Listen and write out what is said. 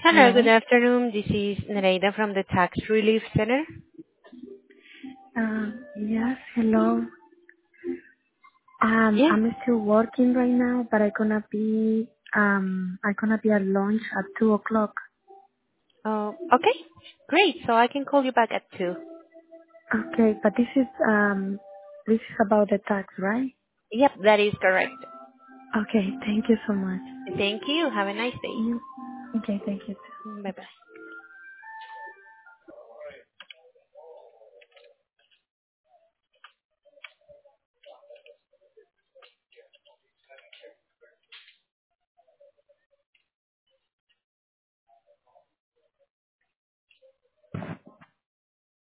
Hello, good Hello. afternoon. This is Nereida from the Tax Relief Center. Yes, hello. Yeah. I'm still working right now, but I gonna be at lunch at 2 o'clock. Oh, okay. Great. So I can call you back at 2. Okay, but this is about the tax, right? Yep, that is correct. Okay, thank you so much. Thank you. Have a nice day. Mm, Okay, thank you. Bye-bye.